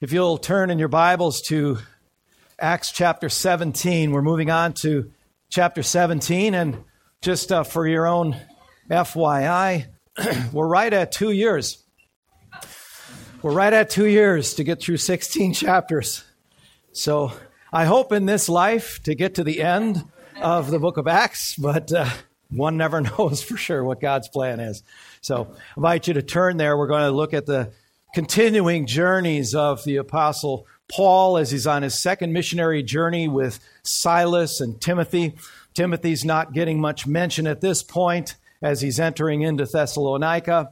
If you'll turn in your Bibles to Acts chapter 17, we're moving on to chapter 17, and just for your own FYI, we're right at 2 years. We're right at 2 years to get through 16 chapters. So I hope in this life to get to the end of the book of Acts, but one never knows for sure what God's plan is. So I invite you to turn there. We're going to look at the continuing journeys of the Apostle Paul as he's on his second missionary journey with Silas and Timothy. Timothy's not getting much mention at this point as he's entering into Thessalonica.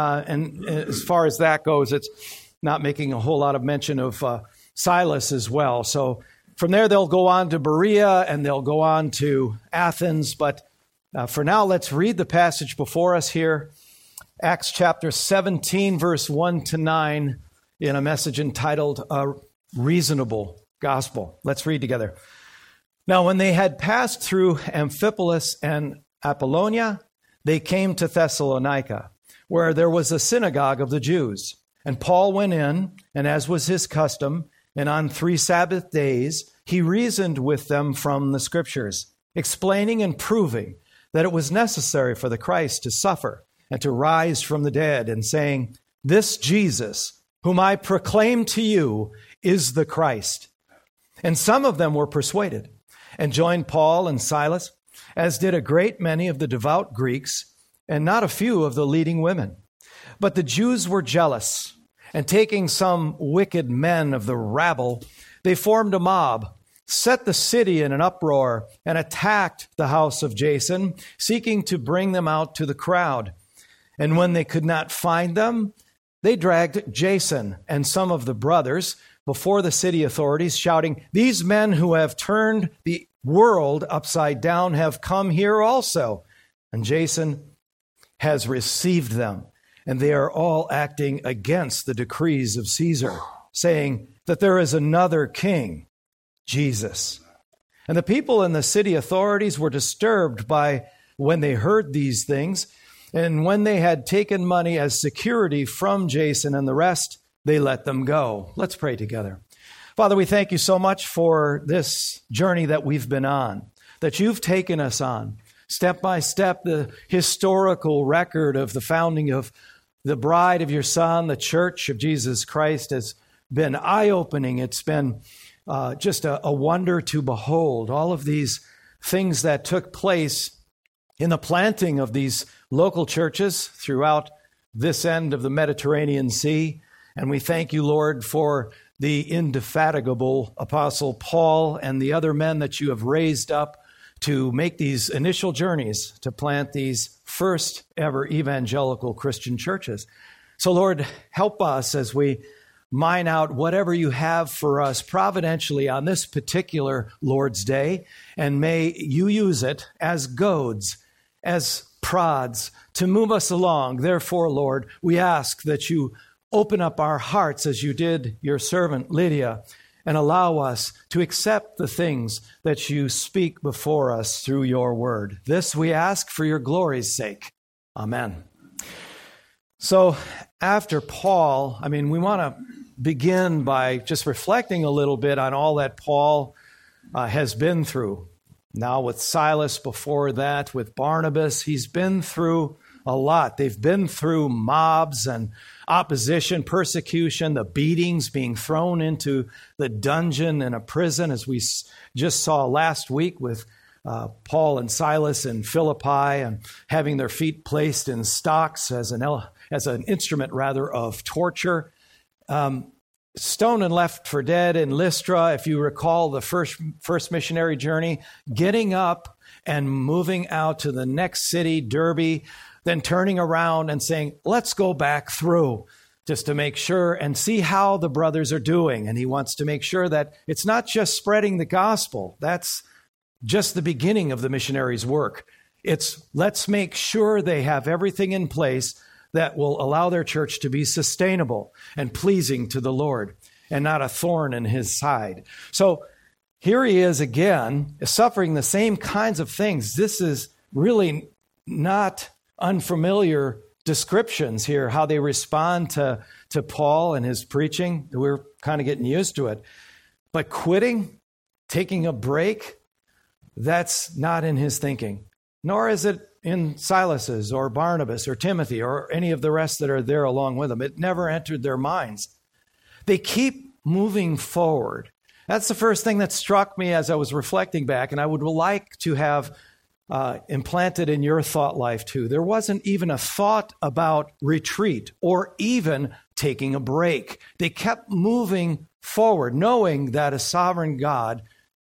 And as far as that goes, it's not making a whole lot of mention of Silas as well. So from there, they'll go on to Berea and they'll go on to Athens. But for now, let's read the passage before us here. Acts chapter 17, verse 1 to 9, in a message entitled A Reasonable Gospel. Let's read together. Now, when they had passed through Amphipolis and Apollonia, they came to Thessalonica, where there was a synagogue of the Jews. And Paul went in, and as was his custom, and on 3 Sabbath days, he reasoned with them from the Scriptures, explaining and proving that it was necessary for the Christ to suffer and to rise from the dead, and saying, "This Jesus, whom I proclaim to you, is the Christ." And some of them were persuaded, and joined Paul and Silas, as did a great many of the devout Greeks, and not a few of the leading women. But the Jews were jealous, and taking some wicked men of the rabble, they formed a mob, set the city in an uproar, and attacked the house of Jason, seeking to bring them out to the crowd. And when they could not find them, they dragged Jason and some of the brothers before the city authorities, shouting, "These men who have turned the world upside down have come here also." And Jason has received them, and they are all acting against the decrees of Caesar, saying that there is another king, Jesus. And the people and the city authorities were disturbed by when they heard these things. And when they had taken money as security from Jason and the rest, they let them go. Let's pray together. Father, we thank you so much for this journey that we've been on, that you've taken us on, step by step, the historical record of the founding of the bride of your Son, the Church of Jesus Christ, has been eye-opening. It's been just a wonder to behold. All of these things that took place in the planting of these local churches throughout this end of the Mediterranean Sea. And we thank you, Lord, for the indefatigable Apostle Paul and the other men that you have raised up to make these initial journeys to plant these first ever evangelical Christian churches. So, Lord, help us as we mine out whatever you have for us providentially on this particular Lord's Day, and may you use it as goads, as prods to move us along. Therefore, Lord, we ask that you open up our hearts as you did your servant Lydia, and allow us to accept the things that you speak before us through your word. This we ask for your glory's sake. Amen. So after Paul, we want to begin by just reflecting a little bit on all that Paul has been through. Now with Silas, before that with Barnabas, he's been through a lot. They've been through mobs and opposition, persecution, the beatings, being thrown into the dungeon in a prison, as we just saw last week with Paul and Silas in Philippi, and having their feet placed in stocks as an instrument of torture. Stoned and left for dead in Lystra, if you recall the first missionary journey, getting up and moving out to the next city, Derbe, then turning around and saying, "Let's go back through," just to make sure and see how the brothers are doing. And he wants to make sure that it's not just spreading the gospel. That's just the beginning of the missionaries' work. It's let's make sure they have everything in place that will allow their church to be sustainable and pleasing to the Lord, and not a thorn in his side. So here he is again, suffering the same kinds of things. This is really not unfamiliar descriptions here, how they respond to to Paul and his preaching. We're kind of getting used to it. But quitting, taking a break, that's not in his thinking. Nor is it in Silas's or Barnabas or Timothy or any of the rest that are there along with them. It never entered their minds. They keep moving forward. That's the first thing that struck me as I was reflecting back, and I would like to have implanted in your thought life too. There wasn't even a thought about retreat or even taking a break. They kept moving forward, knowing that a sovereign God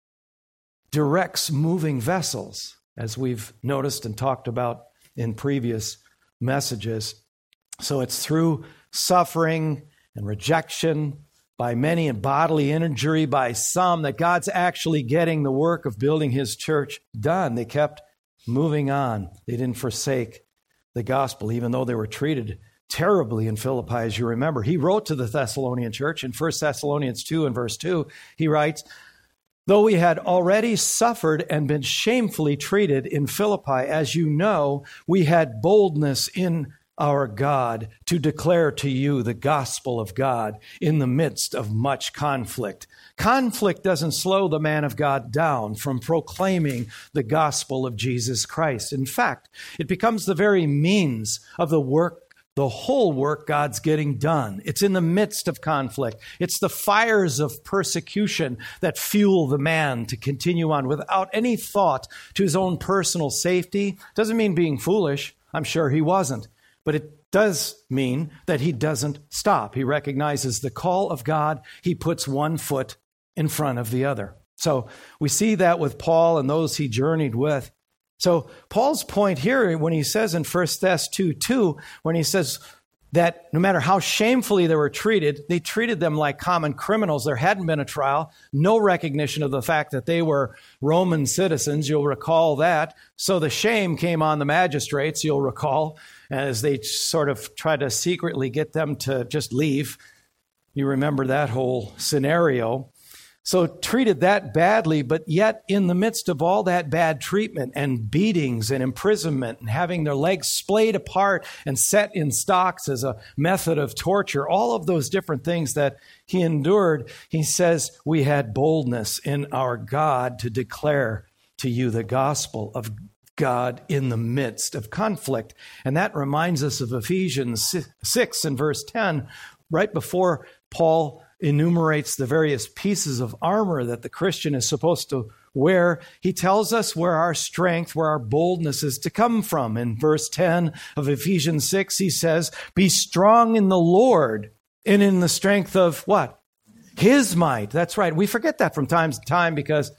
directs moving vessels, as we've noticed and talked about in previous messages. So it's through suffering and rejection by many and bodily injury by some that God's actually getting the work of building his church done. They kept moving on. They didn't forsake the gospel, even though they were treated terribly in Philippi, as you remember. He wrote to the Thessalonian church in 1 Thessalonians 2 and verse 2, he writes, "Though we had already suffered and been shamefully treated in Philippi, as you know, we had boldness in our God to declare to you the gospel of God in the midst of much conflict." Conflict doesn't slow the man of God down from proclaiming the gospel of Jesus Christ. In fact, it becomes the very means of the work, the whole work God's getting done. It's in the midst of conflict. It's the fires of persecution that fuel the man to continue on without any thought to his own personal safety. Doesn't mean being foolish. I'm sure he wasn't. But it does mean that he doesn't stop. He recognizes the call of God. He puts one foot in front of the other. So we see that with Paul and those he journeyed with. So Paul's point here, when he says in 1 Thess 2:2, when he says that no matter how shamefully they were treated, they treated them like common criminals. There hadn't been a trial, no recognition of the fact that they were Roman citizens. You'll recall that. So the shame came on the magistrates, you'll recall, as they sort of tried to secretly get them to just leave. You remember that whole scenario. So treated that badly, but yet in the midst of all that bad treatment and beatings and imprisonment and having their legs splayed apart and set in stocks as a method of torture, all of those different things that he endured, he says, we had boldness in our God to declare to you the gospel of God in the midst of conflict. And that reminds us of Ephesians 6 and verse 10, right before Paul enumerates the various pieces of armor that the Christian is supposed to wear. He tells us where our strength, where our boldness is to come from. In verse 10 of Ephesians 6, he says, "Be strong in the Lord and in the strength of" what? His might. That's right. We forget that from time to time because,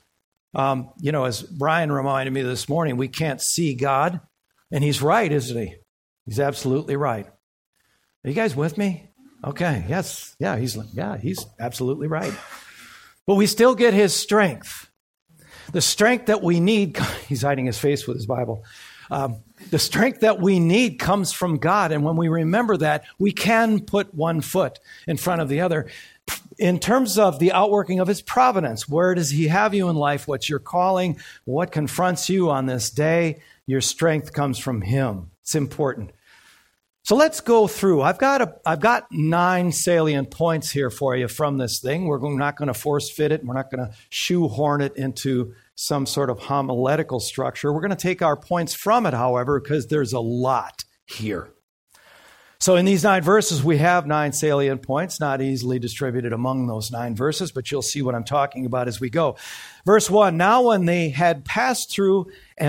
as Brian reminded me this morning, we can't see God. And he's right, isn't he? He's absolutely right. Are you guys with me? Okay, yes, he's absolutely right. But we still get his strength. The strength that we need, he's hiding his face with his Bible. The strength that we need comes from God. And when we remember that, we can put one foot in front of the other. In terms of the outworking of his providence, where does he have you in life? What's your calling? What confronts you on this day? Your strength comes from him. It's important. So let's go through. I've got 9 salient points here for you from this thing. We're not going to force fit it. We're not going to shoehorn it into some sort of homiletical structure. We're going to take our points from it, however, because there's a lot here. So in these 9 verses, we have 9 salient points, not easily distributed among those 9 verses, but you'll see what I'm talking about as we go. Verse 1, now when they had passed through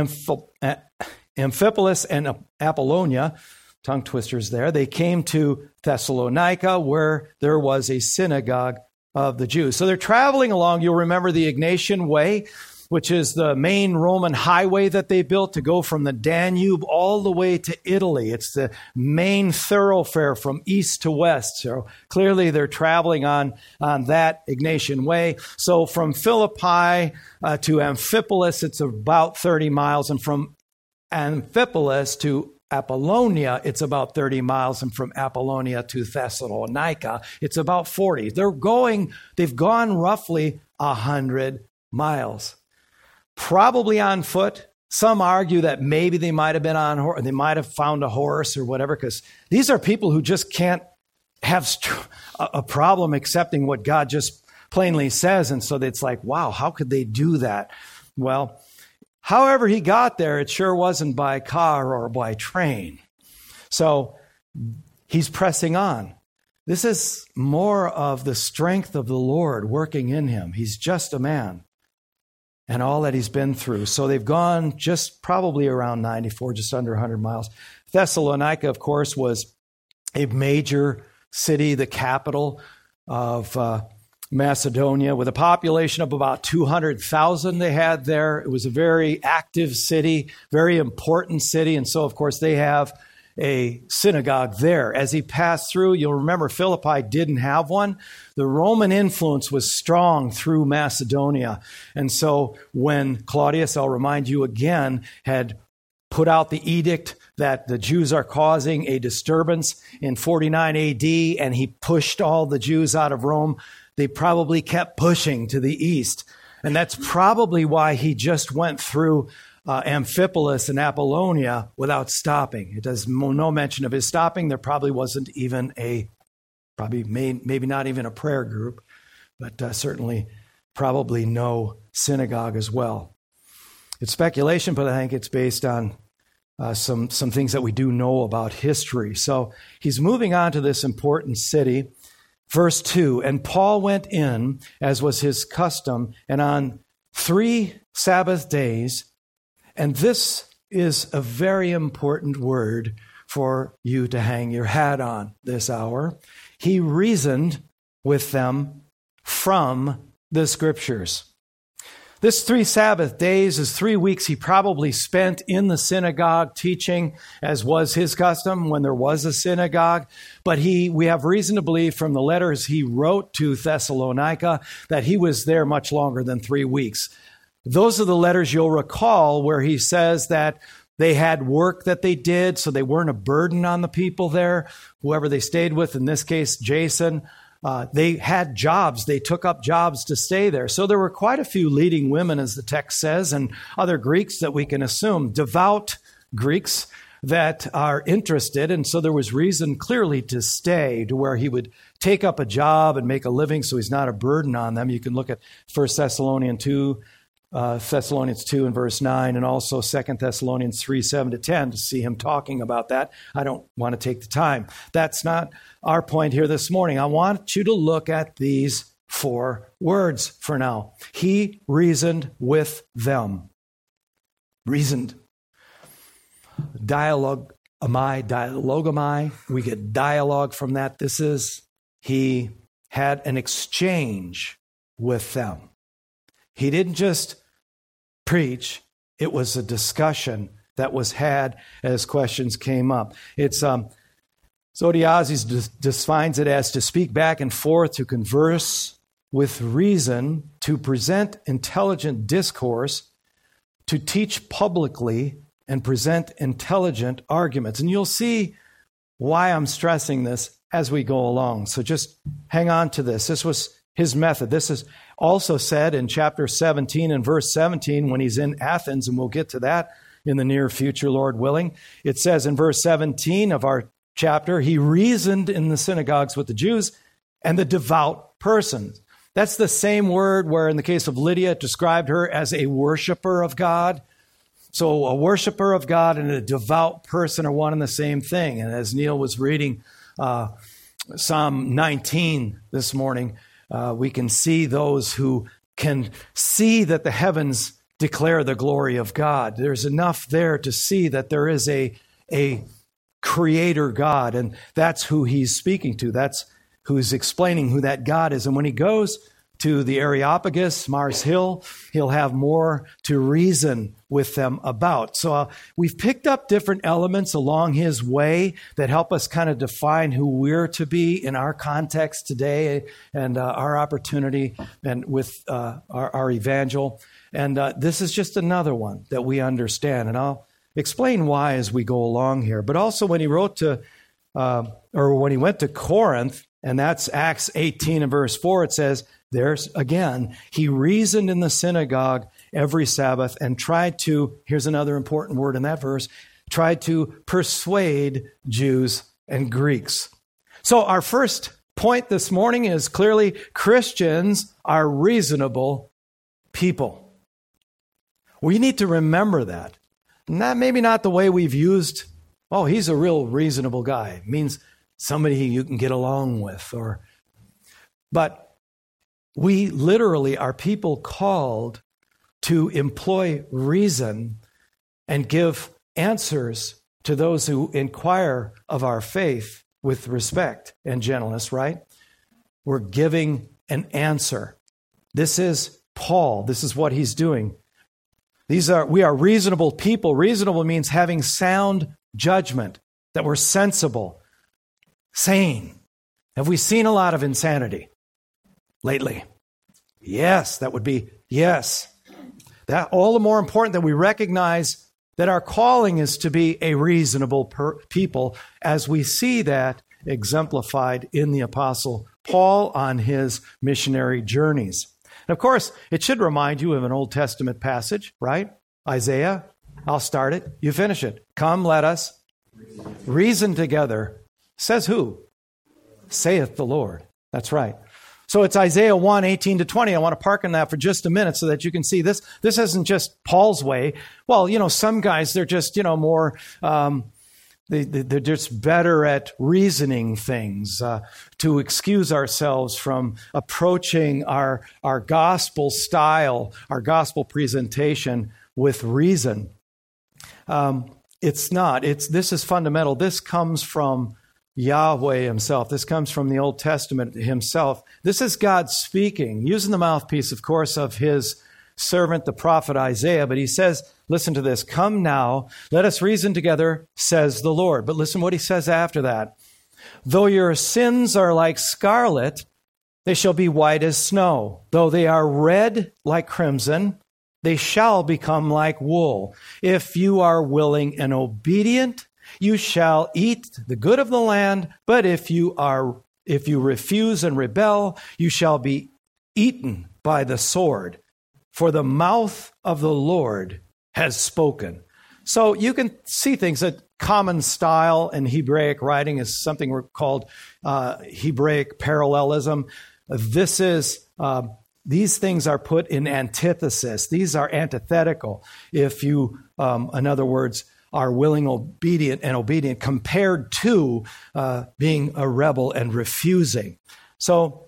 Amphipolis and Apollonia, tongue twisters there, they came to Thessalonica, where there was a synagogue of the Jews. So they're traveling along. You'll remember the Egnatian Way, which is the main Roman highway that they built to go from the Danube all the way to Italy. It's the main thoroughfare from east to west. So clearly they're traveling on that Egnatian Way. So from Philippi to Amphipolis, it's about 30 miles. And from Amphipolis to Apollonia, it's about 30 miles, and from Apollonia to Thessalonica, it's about 40. They've gone roughly 100 miles, probably on foot. Some argue that maybe they might have been they might have found a horse or whatever, because these are people who just can't have a problem accepting what God just plainly says. And so it's like, wow, how could they do that? Well, however he got there, it sure wasn't by car or by train. So he's pressing on. This is more of the strength of the Lord working in him. He's just a man and all that he's been through. So they've gone just probably around 94, just under 100 miles. Thessalonica, of course, was a major city, the capital of Macedonia, with a population of about 200,000 they had there. It was a very active city, very important city. And so, of course, they have a synagogue there. As he passed through, you'll remember Philippi didn't have one. The Roman influence was strong through Macedonia. And so when Claudius, I'll remind you again, had put out the edict that the Jews are causing a disturbance in 49 AD, and he pushed all the Jews out of Rome, they probably kept pushing to the east. And that's probably why he just went through Amphipolis and Apollonia without stopping. It does no mention of his stopping. There probably wasn't even maybe not even a prayer group, but certainly probably no synagogue as well. It's speculation, but I think it's based on some things that we do know about history. So he's moving on to this important city. Verse 2, and Paul went in, as was his custom, and on 3 Sabbath days, and this is a very important word for you to hang your hat on this hour, he reasoned with them from the Scriptures. This 3 Sabbath days is 3 weeks he probably spent in the synagogue teaching, as was his custom when there was a synagogue. But we have reason to believe from the letters he wrote to Thessalonica that he was there much longer than 3 weeks. Those are the letters you'll recall where he says that they had work that they did, so they weren't a burden on the people there, whoever they stayed with, in this case, Jason. They had jobs. They took up jobs to stay there. So there were quite a few leading women, as the text says, and other Greeks that we can assume, devout Greeks that are interested. And so there was reason clearly to stay, to where he would take up a job and make a living so he's not a burden on them. You can look at 1 Thessalonians 2 and verse 9, and also 2 Thessalonians 3, 7-10 to see him talking about that. I don't want to take the time. That's not our point here this morning. I want you to look at these 4 words for now. He reasoned with them. Reasoned. Dialogomai. We get dialogue from that. He had an exchange with them. He didn't just preach. It was a discussion that was had as questions came up. It's Zodiazes defines it as to speak back and forth, to converse with reason, to present intelligent discourse, to teach publicly and present intelligent arguments. And you'll see why I'm stressing this as we go along. So just hang on to this. This was his method. This is also said in chapter 17 and verse 17 when he's in Athens, and we'll get to that in the near future, Lord willing. It says in verse 17 of our chapter, he reasoned in the synagogues with the Jews and the devout persons. That's the same word where in the case of Lydia, it described her as a worshiper of God. So a worshiper of God and a devout person are one and the same thing. And as Neil was reading Psalm 19 this morning, we can see those who can see that the heavens declare the glory of God. There's enough there to see that there is a creator God, and that's who he's speaking to. That's who's explaining who that God is. And when he goes to the Areopagus, Mars Hill, he'll have more to reason with them about. So we've picked up different elements along his way that help us kind of define who we're to be in our context today and our opportunity and with our evangel. And this is just another one that we understand. And I'll explain why as we go along here. But also when he wrote to, or when he went to Corinth, and that's Acts 18 and verse 4, it says, there's again, he reasoned in the synagogue every Sabbath and tried to, here's another important word in that verse, tried to persuade Jews and Greeks. So our first point this morning is clearly Christians are reasonable people. We need to remember that. Maybe not the way we've used, oh, he's a real reasonable guy. It means somebody you can get along with. But we literally are people called to employ reason and give answers to those who inquire of our faith with respect and gentleness, right? We're giving an answer. This is Paul. This is what he's doing. We are reasonable people. Reasonable means having sound judgment, that we're sensible, sane. Have we seen a lot of insanity lately? Yes, that would be yes. That all the more important that we recognize that our calling is to be a reasonable people, as we see that exemplified in the Apostle Paul on his missionary journeys. And of course, it should remind you of an Old Testament passage, right? Isaiah, I'll start it. You finish it. Come, let us reason together. Says who? Saith the Lord. That's right. So it's Isaiah 1, 18 to 20. I want to park on that for just a minute so that you can see this. This isn't just Paul's way. Well, some guys, they're just, more, they're just better at reasoning things, to excuse ourselves from approaching our gospel style, our gospel presentation with reason. It's not. This is fundamental. This comes from Yahweh himself. This comes from the Old Testament himself. This is God speaking, using the mouthpiece, of course, of his servant, the prophet Isaiah. But he says, listen to this, come now, let us reason together, says the Lord. But listen what he says after that. Though your sins are like scarlet, they shall be white as snow. Though they are red like crimson, they shall become like wool. If you are willing and obedient, you shall eat the good of the land, but if you refuse and rebel, you shall be eaten by the sword. For the mouth of the Lord has spoken. So you can see things that common style in Hebraic writing is something we're called Hebraic parallelism. These things are put in antithesis. These are antithetical. If you, in other words, are willing, obedient compared to being a rebel and refusing. So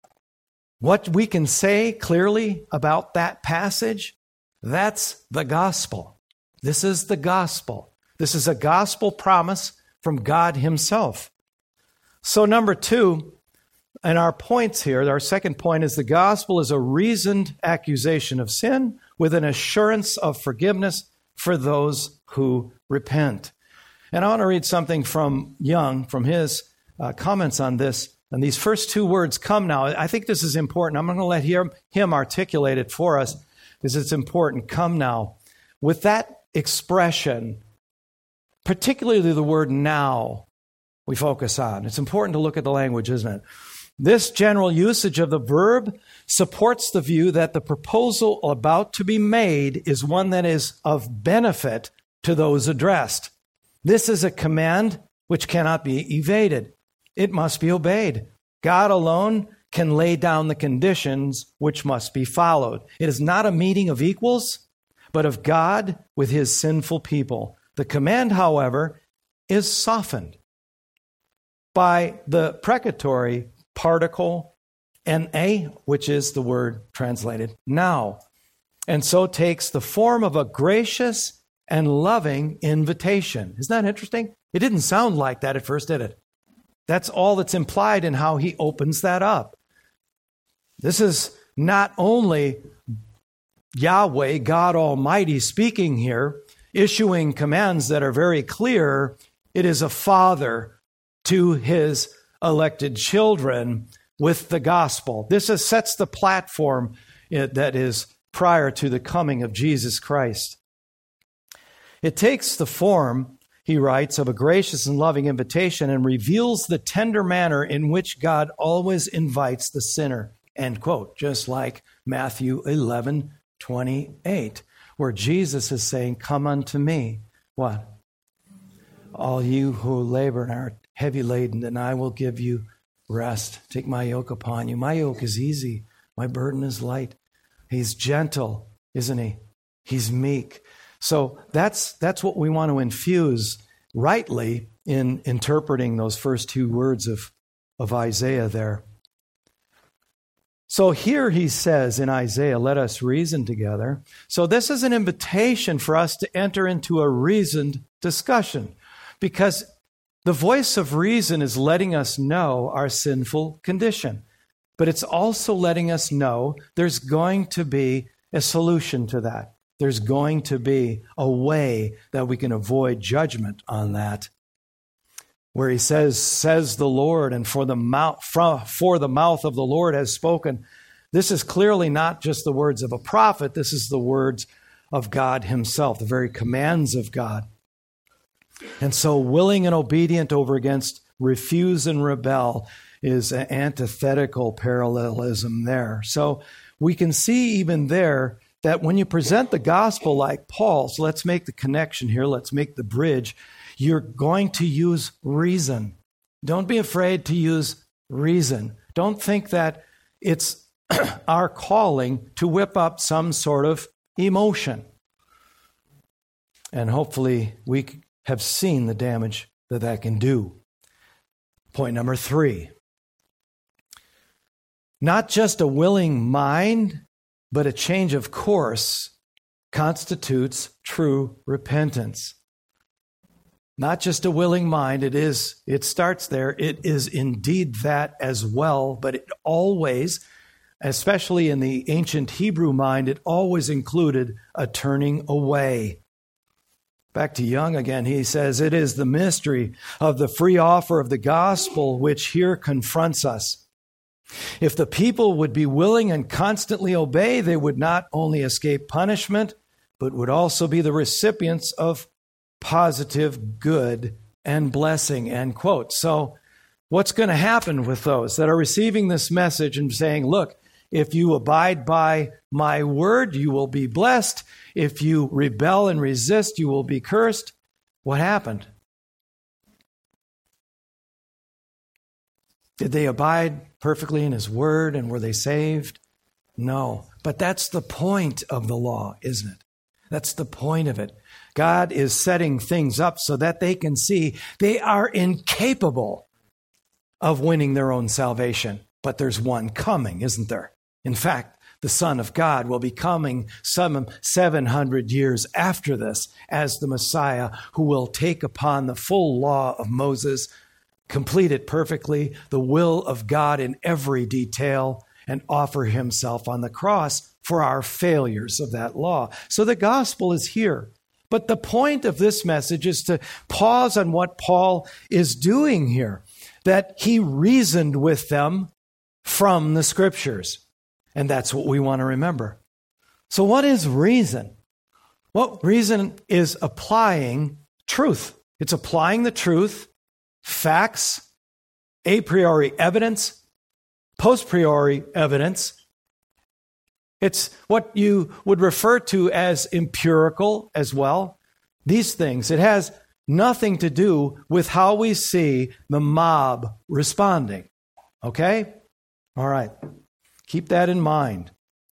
what we can say clearly about that passage, that's the gospel. This is the gospel. This is a gospel promise from God himself. So number 2, and our points here, our second point is the gospel is a reasoned accusation of sin with an assurance of forgiveness for those who repent. And I want to read something from Young, from his comments on this. And these first 2 words, come now, I think this is important. I'm going to let him articulate it for us because it's important. Come now. With that expression, particularly the word now, we focus on. It's important to look at the language, isn't it? This general usage of the verb supports the view that the proposal about to be made is one that is of benefit to those addressed. This is a command which cannot be evaded. It must be obeyed. God alone can lay down the conditions which must be followed. It is not a meeting of equals, but of God with his sinful people. The command, however, is softened by the precatory particle na, which is the word translated now, and so takes the form of a gracious and loving invitation. Isn't that interesting? It didn't sound like that at first, did it? That's all that's implied in how he opens that up. This is not only Yahweh, God Almighty, speaking here, issuing commands that are very clear. It is a father to his elected children with the gospel. This sets the platform that is prior to the coming of Jesus Christ. It takes the form, he writes, of a gracious and loving invitation and reveals the tender manner in which God always invites the sinner, end quote, just like Matthew 11:28, where Jesus is saying, come unto me. What? All you who labor and are heavy laden, and I will give you rest. Take my yoke upon you. My yoke is easy. My burden is light. He's gentle, isn't he? He's meek. So that's what we want to infuse rightly in interpreting those first two words of Isaiah there. So here he says in Isaiah, let us reason together. So this is an invitation for us to enter into a reasoned discussion, because the voice of reason is letting us know our sinful condition, but it's also letting us know there's going to be a solution to that. There's going to be a way that we can avoid judgment on that. Where he says the Lord, and for the mouth of the Lord has spoken. This is clearly not just the words of a prophet. This is the words of God himself, the very commands of God. And so willing and obedient over against refuse and rebel is an antithetical parallelism there. So we can see even there that when you present the gospel like Paul, so let's make the connection here, let's make the bridge, you're going to use reason. Don't be afraid to use reason. Don't think that it's our calling to whip up some sort of emotion. And hopefully we have seen the damage that can do. Point number 3. Not just a willing mind, but a change of course constitutes true repentance. Not just a willing mind, it starts there. It is indeed that as well, but it always, especially in the ancient Hebrew mind, it always included a turning away. Back to Young again, he says, it is the mystery of the free offer of the gospel which here confronts us. If the people would be willing and constantly obey, they would not only escape punishment, but would also be the recipients of positive good and blessing, end quote. So what's going to happen with those that are receiving this message and saying, look, if you abide by my word, you will be blessed. If you rebel and resist, you will be cursed. What happened? Did they abide perfectly in his word, and were they saved? No. But that's the point of the law, isn't it? That's the point of it. God is setting things up so that they can see they are incapable of winning their own salvation. But there's one coming, isn't there? In fact, the Son of God will be coming some 700 years after this as the Messiah, who will take upon the full law of Moses, complete it perfectly, the will of God in every detail, and offer himself on the cross for our failures of that law. So the gospel is here. But the point of this message is to pause on what Paul is doing here, that he reasoned with them from the scriptures. And that's what we want to remember. So what is reason? Well, reason is applying truth. It's applying the truth, facts, a priori evidence, post priori evidence. It's what you would refer to as empirical as well. These things. It has nothing to do with how we see the mob responding. Okay? All right. Keep that in mind.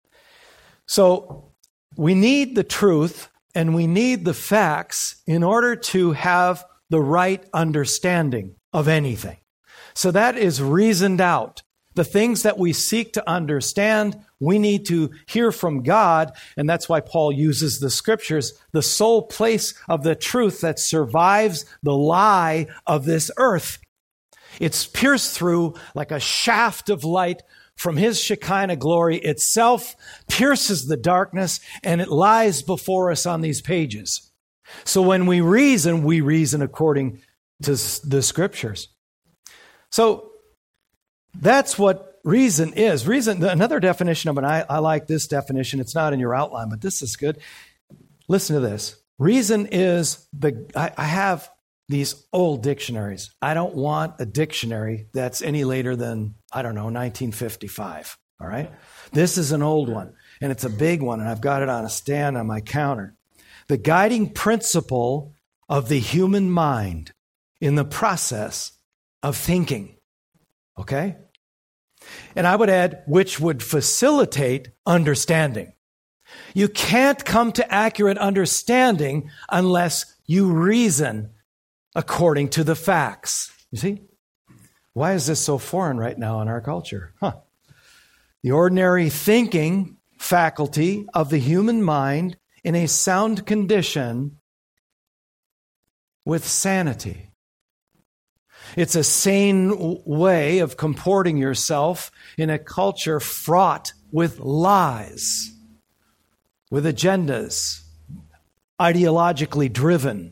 So we need the truth and we need the facts in order to have the right understanding of anything. So that is reasoned out. The things that we seek to understand, we need to hear from God, and that's why Paul uses the scriptures, the sole place of the truth that survives the lie of this earth. It's pierced through like a shaft of light from his Shekinah glory itself, pierces the darkness, and it lies before us on these pages. So when we reason according to the scriptures. So that's what reason is. Reason, another definition of it, I like this definition. It's not in your outline, but this is good. Listen to this. Reason is I have these old dictionaries. I don't want a dictionary that's any later than, 1955. All right? This is an old one, and it's a big one, and I've got it on a stand on my counter. The guiding principle of the human mind in the process of thinking. Okay? And I would add, which would facilitate understanding. You can't come to accurate understanding unless you reason according to the facts. You see? Why is this so foreign right now in our culture? The ordinary thinking faculty of the human mind in a sound condition with sanity. It's a sane way of comporting yourself in a culture fraught with lies, with agendas, ideologically driven,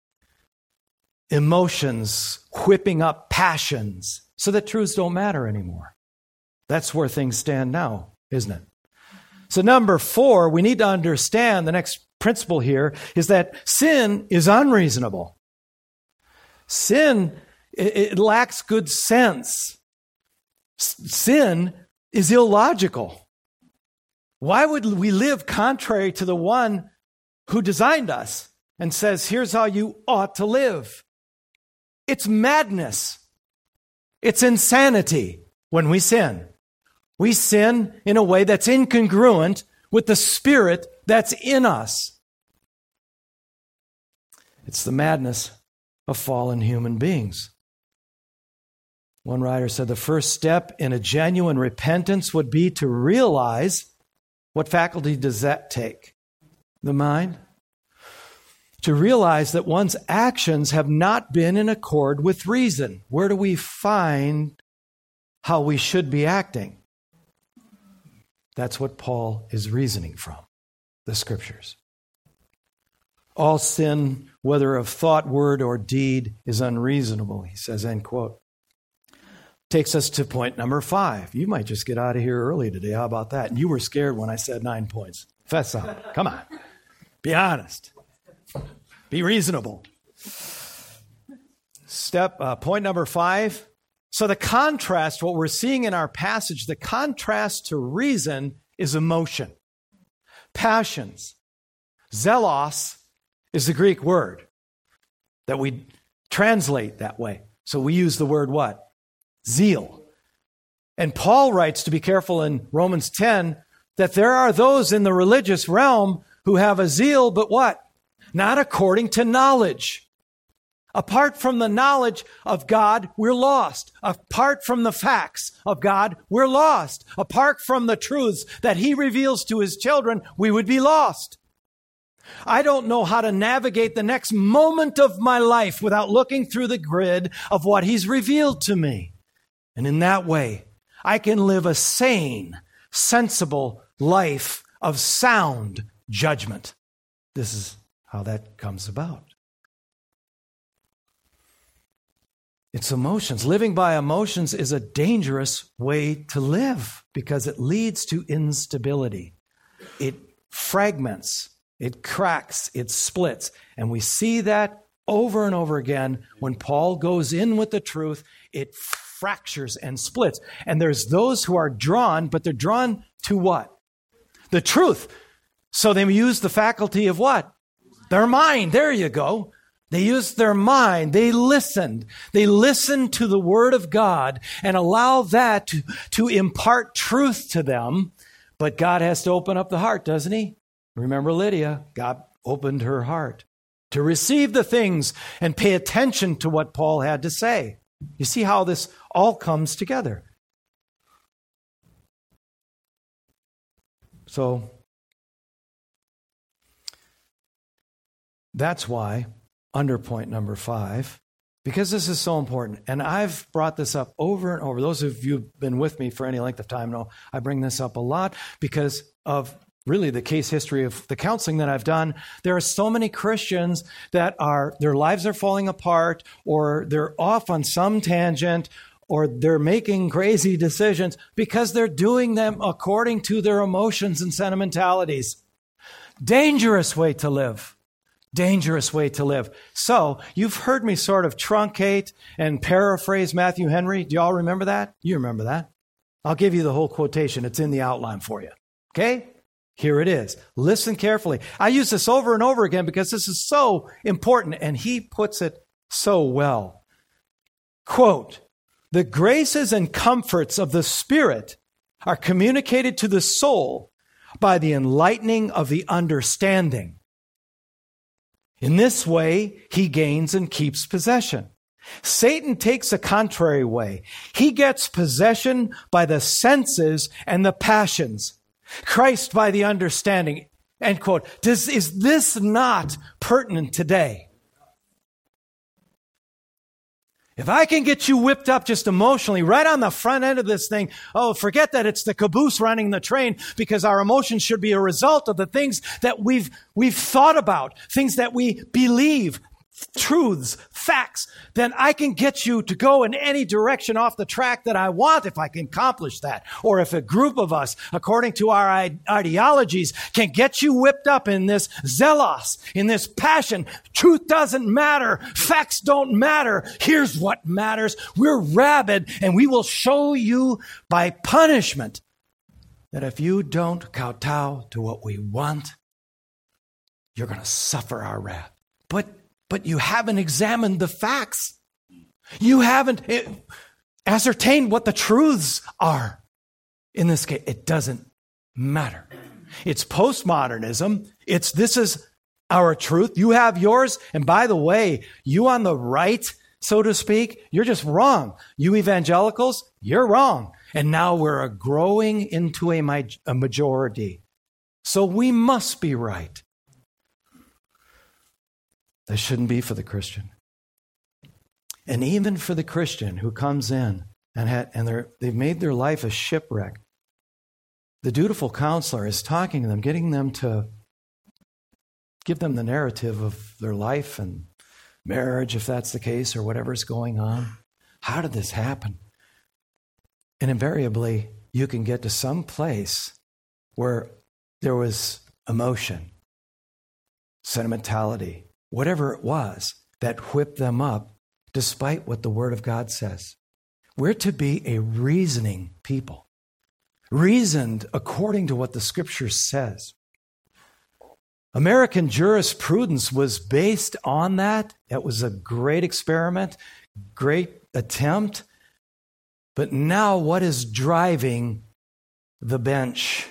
emotions whipping up passions so that truths don't matter anymore. That's where things stand now, isn't it? So number 4, we need to understand the next principle here is that sin is unreasonable. Sin, it lacks good sense. Sin is illogical. Why would we live contrary to the one who designed us and says, here's how you ought to live? It's madness. It's insanity when we sin. We sin in a way that's incongruent with the spirit that's in us. It's the madness of fallen human beings. One writer said the first step in a genuine repentance would be to realize, what faculty does that take? The mind? To realize that one's actions have not been in accord with reason. Where do we find how we should be acting? That's what Paul is reasoning from, the Scriptures. All sin, whether of thought, word, or deed, is unreasonable, he says, end quote. Takes us to point number 5. You might just get out of here early today. How about that? And you were scared when I said 9 points. Fess up. Come on. Be honest. Be reasonable. Point number 5. So the contrast, what we're seeing in our passage, the contrast to reason is emotion. Passions. Zelos is the Greek word that we translate that way. So we use the word what? Zeal. And Paul writes, to be careful in Romans 10, that there are those in the religious realm who have a zeal, but what? Not according to knowledge. Apart from the knowledge of God, we're lost. Apart from the facts of God, we're lost. Apart from the truths that He reveals to His children, we would be lost. I don't know how to navigate the next moment of my life without looking through the grid of what He's revealed to me. And in that way, I can live a sane, sensible life of sound judgment. This is how that comes about. It's emotions. Living by emotions is a dangerous way to live because it leads to instability. It fragments, it cracks, it splits. And we see that over and over again. When Paul goes in with the truth, it fractures and splits. And there's those who are drawn, but they're drawn to what? The truth. So they use the faculty of what? Their mind. There you go. They used their mind. They listened. They listened to the Word of God and allow that to impart truth to them. But God has to open up the heart, doesn't He? Remember Lydia. God opened her heart to receive the things and pay attention to what Paul had to say. You see how this all comes together. So that's why, under point number 5, because this is so important, and I've brought this up over and over. Those of you who've been with me for any length of time know I bring this up a lot because of really the case history of the counseling that I've done. There are so many Christians that their lives are falling apart, or they're off on some tangent, or they're making crazy decisions because they're doing them according to their emotions and sentimentalities. Dangerous way to live. Dangerous way to live. So you've heard me sort of truncate and paraphrase Matthew Henry. Do y'all remember that? You remember that? I'll give you the whole quotation. It's in the outline for you. Okay? Here it is. Listen carefully. I use this over and over again because this is so important, and he puts it so well. Quote, The graces and comforts of the Spirit are communicated to the soul by the enlightening of the understanding. In this way, he gains and keeps possession. Satan takes a contrary way. He gets possession by the senses and the passions. Christ by the understanding. End quote. Is this not pertinent today? If I can get you whipped up just emotionally right on the front end of this thing, forget that it's the caboose running the train, because our emotions should be a result of the things that we've thought about, things that we believe, truths, facts. Then I can get you to go in any direction off the track that I want if I can accomplish that. Or if a group of us, according to our ideologies, can get you whipped up in this zelos, in this passion. Truth doesn't matter. Facts don't matter. Here's what matters. We're rabid, and we will show you by punishment that if you don't kowtow to what we want, you're going to suffer our wrath. But you haven't examined the facts. You haven't ascertained what the truths are. In this case, it doesn't matter. It's postmodernism. This is our truth. You have yours. And by the way, you on the right, so to speak, you're just wrong. You evangelicals, you're wrong. And now we're growing into a majority. So we must be right. That shouldn't be for the Christian. And even for the Christian who comes in and they've made their life a shipwreck, the dutiful counselor is talking to them, getting them to give them the narrative of their life and marriage, if that's the case, or whatever's going on. How did this happen? And invariably, you can get to some place where there was emotion, sentimentality, whatever it was that whipped them up, despite what the Word of God says. We're to be a reasoning people, reasoned according to what the Scripture says. American jurisprudence was based on that. It was a great experiment, great attempt. But now what is driving the bench?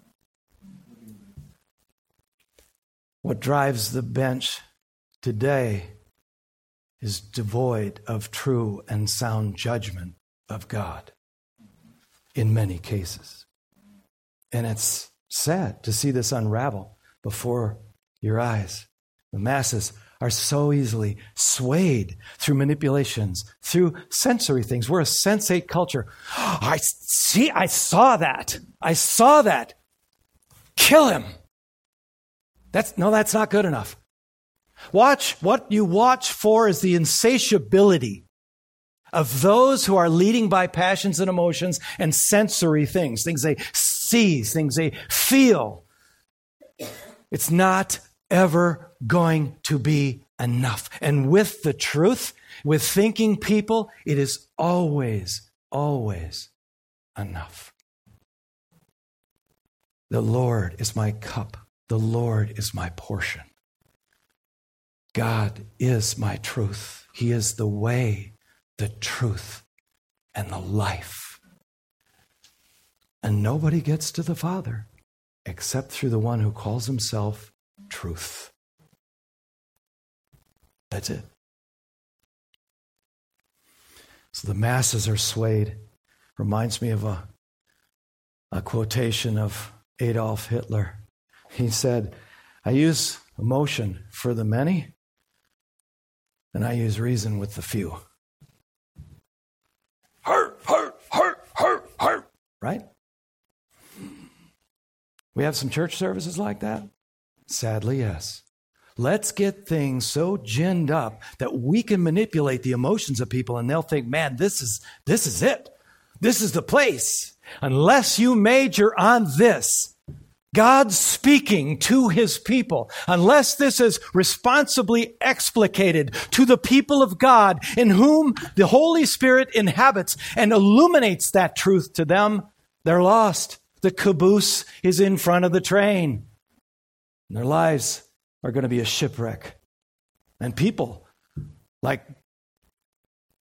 What drives the bench today is devoid of true and sound judgment of God in many cases. And it's sad to see this unravel before your eyes. The masses are so easily swayed through manipulations, through sensory things. We're a sensate culture. I saw that. Kill him. That's not good enough. What you watch for is the insatiability of those who are leading by passions and emotions and sensory things they see, things they feel. It's not ever going to be enough. And with the truth, with thinking people, it is always, always enough. The Lord is my cup. The Lord is my portion. God is my truth. He is the way, the truth, and the life. And nobody gets to the Father except through the one who calls himself truth. That's it. So the masses are swayed. Reminds me of a quotation of Adolf Hitler. He said, I use emotion for the many, and I use reason with the few. Hurt. Right? We have some church services like that? Sadly, yes. Let's get things so ginned up that we can manipulate the emotions of people, and they'll think, man, this is it. This is the place. Unless you major on this, God speaking to his people, unless this is responsibly explicated to the people of God in whom the Holy Spirit inhabits and illuminates that truth to them, they're lost. The caboose is in front of the train. And their lives are going to be a shipwreck. And people like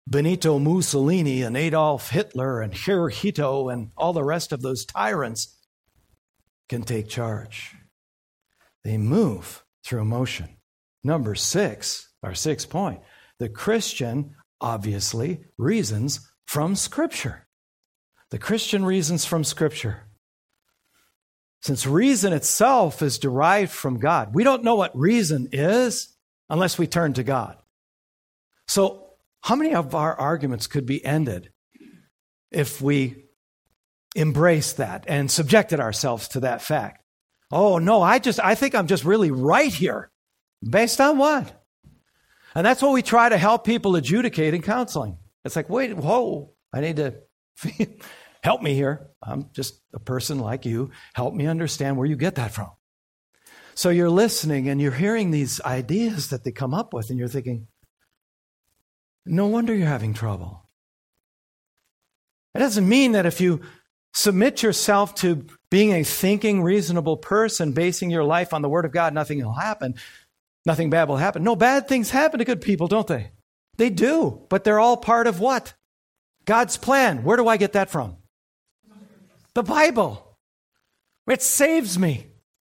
Benito Mussolini and Adolf Hitler and Hirohito and all the rest of those tyrants can take charge. They move through emotion. Number 6, our 6th point, the Christian obviously reasons from Scripture. The Christian reasons from Scripture. Since reason itself is derived from God, we don't know what reason is unless we turn to God. So, how many of our arguments could be ended if we embraced that and subjected ourselves to that fact? Oh, no, I think I'm just really right here. Based on what? And that's what we try to help people adjudicate in counseling. It's like, wait, whoa, I need to help me here. I'm just a person like you. Help me understand where you get that from. So you're listening and you're hearing these ideas that they come up with, and you're thinking, no wonder you're having trouble. It doesn't mean that if you submit yourself to being a thinking, reasonable person, basing your life on the Word of God, nothing will happen. Nothing bad will happen. No, bad things happen to good people, don't they? They do, but they're all part of what? God's plan. Where do I get that from? The Bible. It saves me.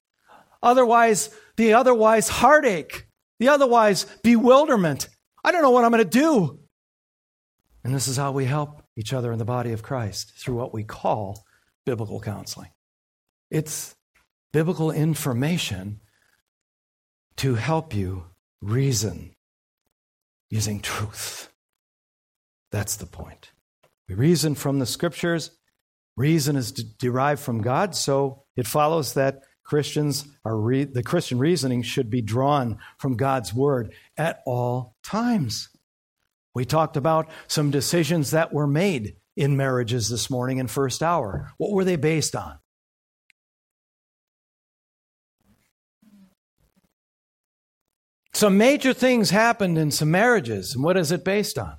The otherwise heartache, the otherwise bewilderment. I don't know what I'm going to do. And this is how we help each other in the body of Christ, through what we call biblical counseling. It's biblical information to help you reason using truth. That's the point. We reason from the Scriptures. Reason is derived from God, so it follows that the Christian reasoning should be drawn from God's Word at all times. We talked about some decisions that were made in marriages this morning in first hour. What were they based on? Some major things happened in some marriages, and what is it based on?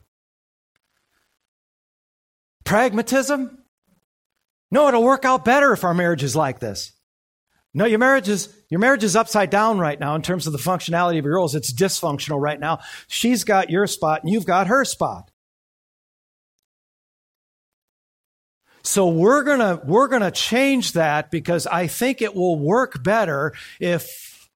Pragmatism? No, it'll work out better if our marriage is like this. No, your marriage is upside down right now in terms of the functionality of your roles. It's dysfunctional right now. She's got your spot and you've got her spot. So we're gonna change that because I think it will work better if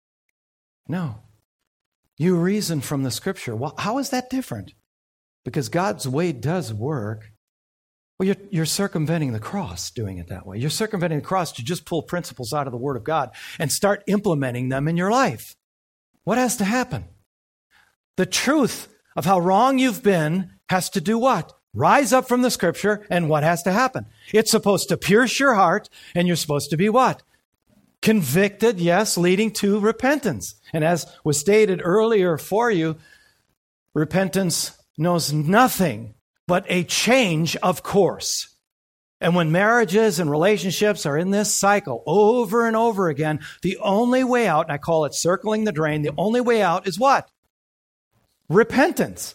you reason from the Scripture. Well, how is that different? Because God's way does work. Well, you're circumventing the cross doing it that way. You're circumventing the cross to just pull principles out of the Word of God and start implementing them in your life. What has to happen? The truth of how wrong you've been has to do what? Rise up from the Scripture, and what has to happen? It's supposed to pierce your heart, and you're supposed to be what? Convicted, yes, leading to repentance. And as was stated earlier for you, repentance knows nothing but a change of course. And when marriages and relationships are in this cycle over and over again, the only way out, and I call it circling the drain, the only way out is what? Repentance.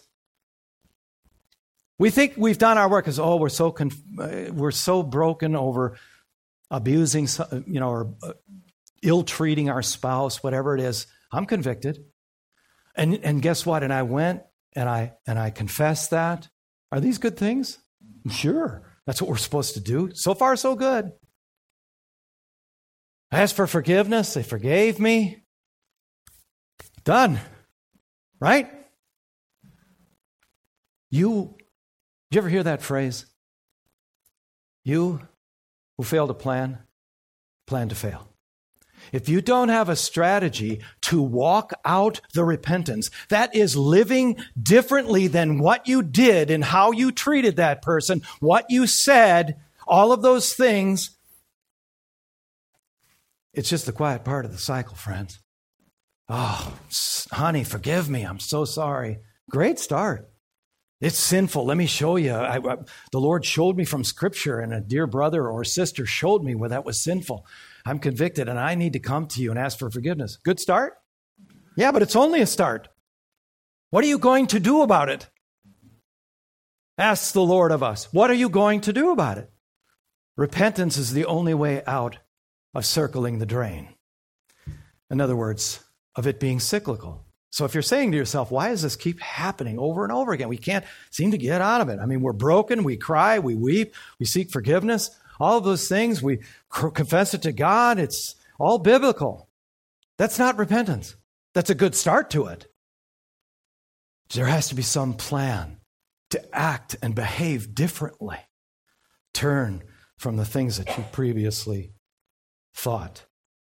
We think we've done our work because, we're so broken over abusing, or ill-treating our spouse, whatever it is. I'm convicted. And guess what? And I went and I confessed that. Are these good things? Sure. That's what we're supposed to do. So far, so good. I asked for forgiveness. They forgave me. Done. Right? Did you ever hear that phrase? You who fail to plan to fail. If you don't have a strategy to walk out the repentance, that is living differently than what you did and how you treated that person, what you said, all of those things, it's just the quiet part of the cycle, friends. Oh, honey, forgive me. I'm so sorry. Great start. It's sinful. Let me show you. The Lord showed me from Scripture, and a dear brother or sister showed me where that was sinful. I'm convicted, and I need to come to you and ask for forgiveness. Good start? Yeah, but it's only a start. What are you going to do about it? Asks the Lord of us. What are you going to do about it? Repentance is the only way out of circling the drain. In other words, of it being cyclical. So if you're saying to yourself, why does this keep happening over and over again? We can't seem to get out of it. I mean, we're broken, we cry, we weep, we seek forgiveness. All of those things, we confess it to God. It's all biblical. That's not repentance. That's a good start to it. There has to be some plan to act and behave differently. Turn from the things that you previously thought.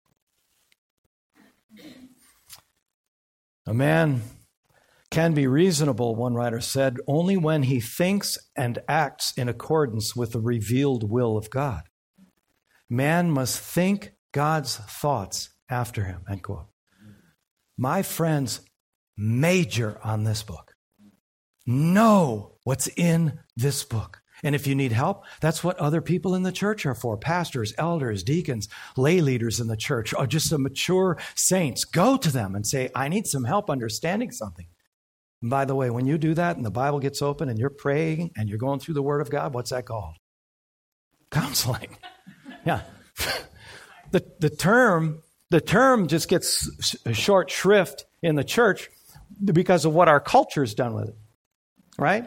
A man can be reasonable, one writer said, only when he thinks and acts in accordance with the revealed will of God. Man must think God's thoughts after him, end quote. My friends, major on this book. Know what's in this book. And if you need help, that's what other people in the church are for. Pastors, elders, deacons, lay leaders in the church, or just the mature saints. Go to them and say, I need some help understanding something. And by the way, when you do that and the Bible gets open and you're praying and you're going through the Word of God, what's that called? Counseling. Yeah. The term just gets a short shrift in the church because of what our culture's done with it. Right?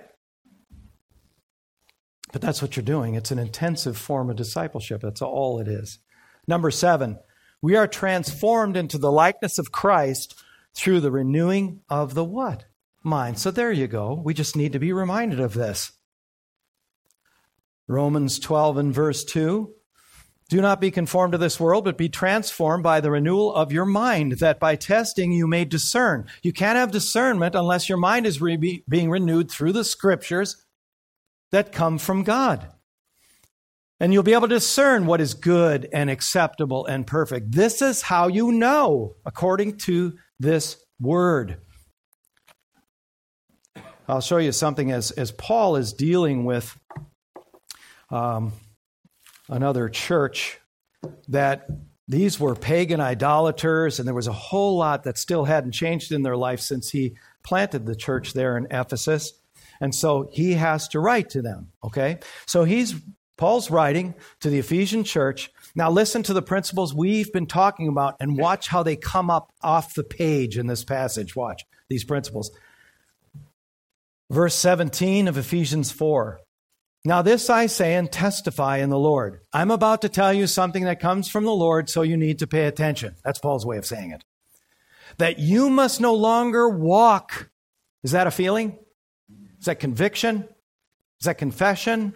But that's what you're doing. It's an intensive form of discipleship. That's all it is. Number 7, we are transformed into the likeness of Christ through the renewing of the what? Mind. So there you go. We just need to be reminded of this. Romans 12 and verse 2. Do not be conformed to this world, but be transformed by the renewal of your mind, that by testing you may discern. You can't have discernment unless your mind is being renewed through the scriptures that come from God. And you'll be able to discern what is good and acceptable and perfect. This is how you know, according to this word. I'll show you something as Paul is dealing with another church, that these were pagan idolaters, and there was a whole lot that still hadn't changed in their life since he planted the church there in Ephesus. And so he has to write to them, okay? So Paul's writing to the Ephesian church. Now listen to the principles we've been talking about and watch how they come up off the page in this passage. Watch these principles. Verse 17 of Ephesians 4. Now this I say and testify in the Lord. I'm about to tell you something that comes from the Lord, so you need to pay attention. That's Paul's way of saying it. That you must no longer walk. Is that a feeling? Is that conviction? Is that confession?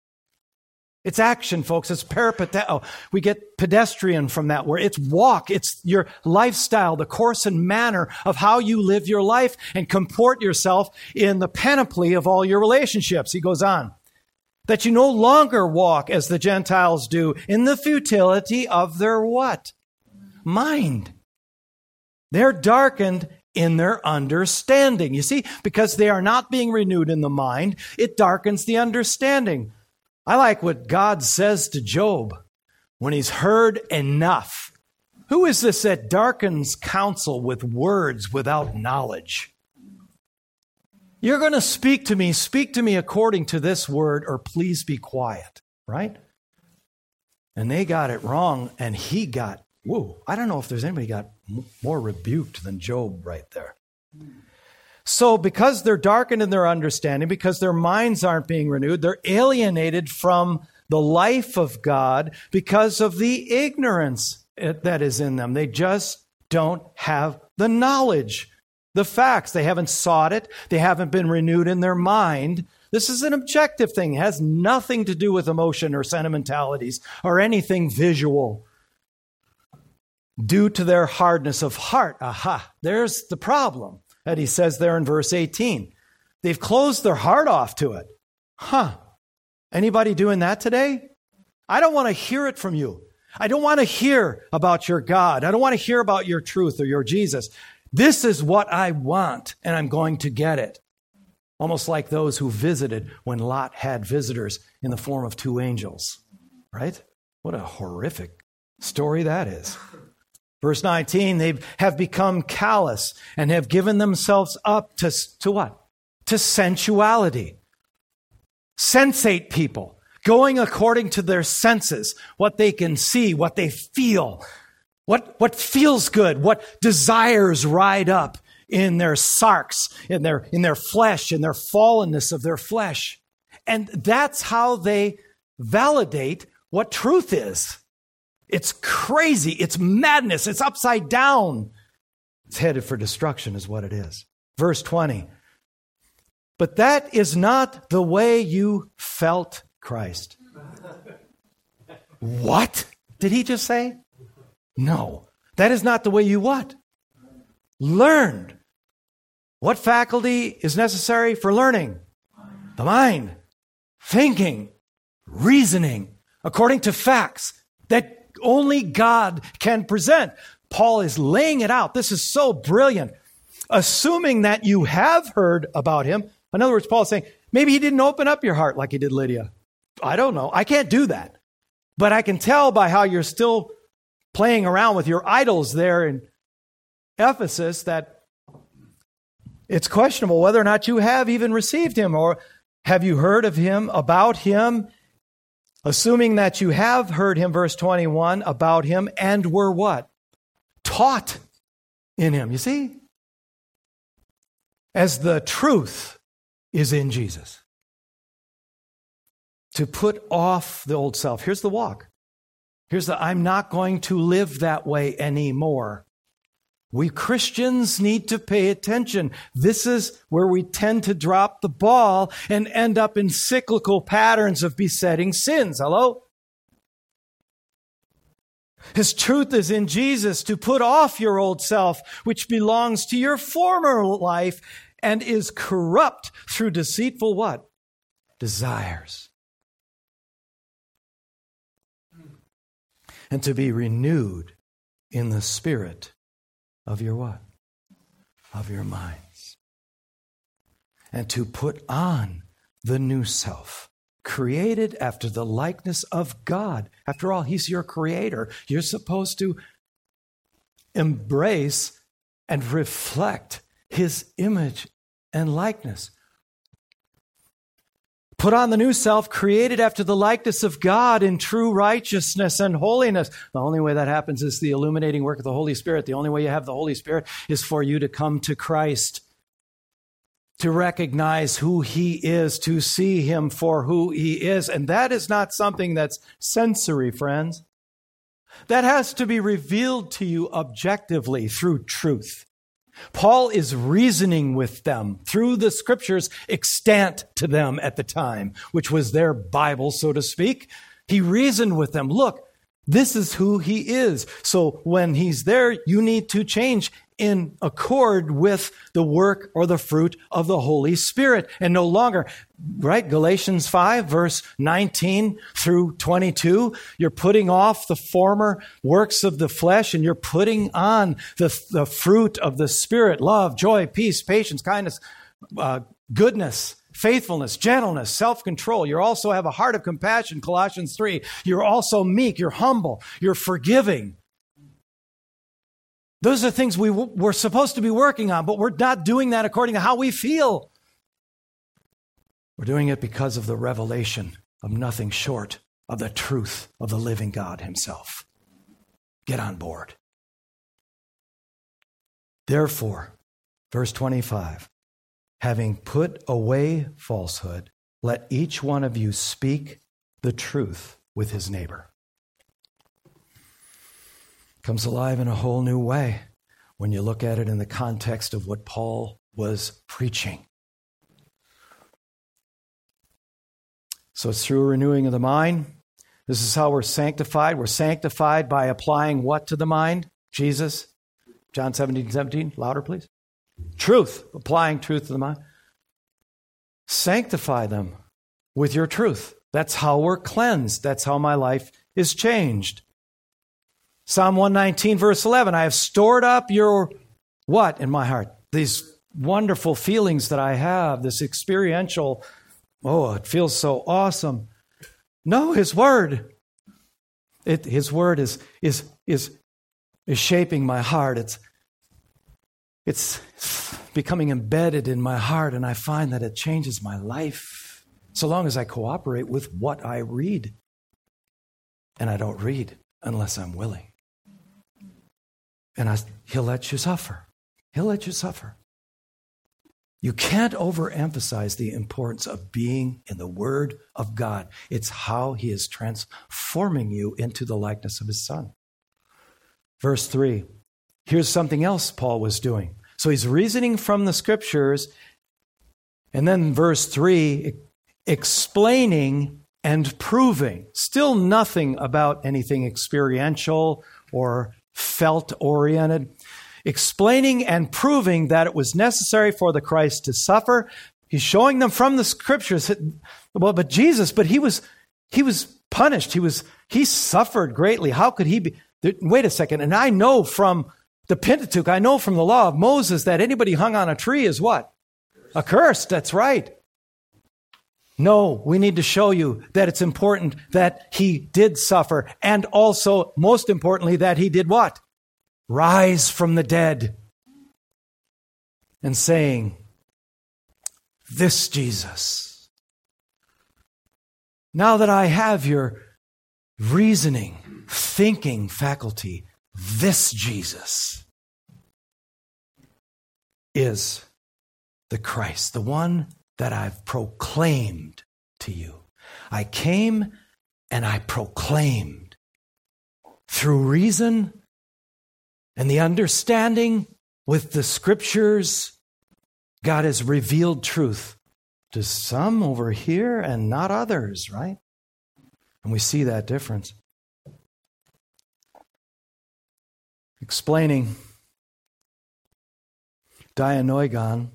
It's action, folks. It's peripateo. We get pedestrian from that word. It's walk. It's your lifestyle, the course and manner of how you live your life and comport yourself in the panoply of all your relationships. He goes on. That you no longer walk as the Gentiles do in the futility of their what? Mind. They're darkened in their understanding. You see, because they are not being renewed in the mind, it darkens the understanding. I like what God says to Job when he's heard enough. Who is this that darkens counsel with words without knowledge? You're going to speak to me according to this word, or please be quiet, right? And they got it wrong, and he got, I don't know if there's anybody got more rebuked than Job right there. So because they're darkened in their understanding, because their minds aren't being renewed, they're alienated from the life of God because of the ignorance that is in them. They just don't have the knowledge, the facts. They haven't sought it. They haven't been renewed in their mind. This is an objective thing. It has nothing to do with emotion or sentimentalities or anything visual. Due to their hardness of heart. Aha, there's the problem that he says there in verse 18. They've closed their heart off to it. Anybody doing that today? I don't want to hear it from you. I don't want to hear about your God. I don't want to hear about your truth or your Jesus. This is what I want, and I'm going to get it. Almost like those who visited when Lot had visitors in the form of 2 angels, right? What a horrific story that is. Verse 19, they have become callous and have given themselves up to what? To sensuality. Sensate people, going according to their senses, what they can see, what they feel, what feels good, what desires ride up in their sarx, in their flesh, in their fallenness of their flesh. And that's how they validate what truth is. It's crazy. It's madness. It's upside down. It's headed for destruction is what it is. Verse 20. But that is not the way you felt Christ. What did he just say? No. That is not the way you what? Learned. What faculty is necessary for learning? The mind. Thinking. Reasoning. According to facts that only God can present. Paul is laying it out. This is so brilliant. Assuming that you have heard about him. In other words, Paul is saying, maybe he didn't open up your heart like he did Lydia. I don't know. I can't do that. But I can tell by how you're still playing around with your idols there in Ephesus that it's questionable whether or not you have even received him, or have you heard of him, about him, assuming that you have heard him, verse 21, about him, and were what? Taught in him. You see? As the truth is in Jesus. To put off the old self. Here's the walk. Here's the I'm not going to live that way anymore. We Christians need to pay attention. This is where we tend to drop the ball and end up in cyclical patterns of besetting sins. Hello? His truth is in Jesus, to put off your old self, which belongs to your former life and is corrupt through deceitful what? Desires. And to be renewed in the spirit of your what? Of your minds. And to put on the new self, created after the likeness of God. After all, he's your creator. You're supposed to embrace and reflect his image and likeness. Put on the new self, created after the likeness of God in true righteousness and holiness. The only way that happens is the illuminating work of the Holy Spirit. The only way you have the Holy Spirit is for you to come to Christ, to recognize who he is, to see him for who he is. And that is not something that's sensory, friends. That has to be revealed to you objectively through truth. Paul is reasoning with them through the scriptures extant to them at the time, which was their Bible, so to speak. He reasoned with them. Look, this is who he is. So when he's there, you need to change in accord with the work or the fruit of the Holy Spirit, and no longer, right? Galatians 5, verse 19 through 22, you're putting off the former works of the flesh and you're putting on the fruit of the Spirit: love, joy, peace, patience, kindness, goodness, faithfulness, gentleness, self-control. You also have a heart of compassion, Colossians 3. You're also meek, you're humble, you're forgiving. Those are things we're supposed to be working on, but we're not doing that according to how we feel. We're doing it because of the revelation of nothing short of the truth of the living God himself. Get on board. Therefore, verse 25, having put away falsehood, let each one of you speak the truth with his neighbor. Comes alive in a whole new way when you look at it in the context of what Paul was preaching. So it's through a renewing of the mind. This is how we're sanctified. We're sanctified by applying what to the mind? Jesus. John 17:17. Louder, please. Truth. Applying truth to the mind. Sanctify them with your truth. That's how we're cleansed. That's how my life is changed. Psalm 119, verse 11, I have stored up your what in my heart? These wonderful feelings that I have, this experiential, it feels so awesome. No, his word. His word is shaping my heart. It's becoming embedded in my heart, and I find that it changes my life so long as I cooperate with what I read. And I don't read unless I'm willing. And he'll let you suffer. He'll let you suffer. You can't overemphasize the importance of being in the Word of God. It's how He is transforming you into the likeness of His Son. Verse 3, here's something else Paul was doing. So he's reasoning from the Scriptures, and then verse 3, explaining and proving. Still nothing about anything experiential or felt-oriented. Explaining and proving that it was necessary for the Christ to suffer. He's showing them from the Scriptures. But Jesus, he was punished. He suffered greatly. How could he be? Wait a second. And I know from the Pentateuch, I know from the law of Moses that anybody hung on a tree is what? Accursed. That's right. No, we need to show you that it's important that he did suffer. And also, most importantly, that he did what? Rise from the dead. And saying, this Jesus. Now that I have your reasoning, thinking faculty, this Jesus is the Christ, the one that I've proclaimed to you. I came and I proclaimed through reason and the understanding with the Scriptures. God has revealed truth to some over here and not others, right? And we see that difference. Explaining dianoigon,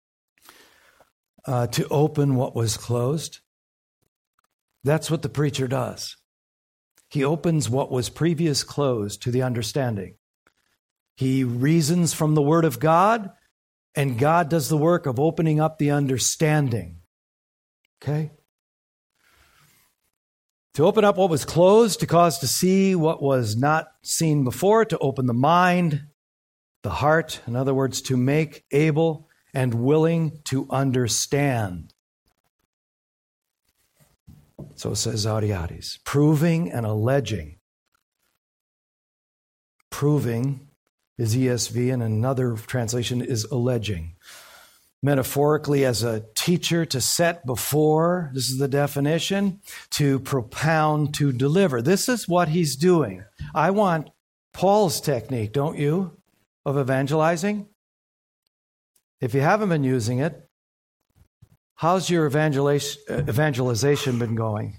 to open what was closed. That's what the preacher does. He opens what was previous closed to the understanding. He reasons from the Word of God, and God does the work of opening up the understanding. Okay? To open up what was closed, to cause to see what was not seen before, to open the mind, the heart, in other words, to make able and willing to understand. So says Audiates, proving and alleging. Proving is ESV, and another translation is alleging. Metaphorically, as a teacher, to set before, this is the definition, to propound, to deliver. This is what he's doing. I want Paul's technique, don't you, of evangelizing? If you haven't been using it, how's your evangelization been going?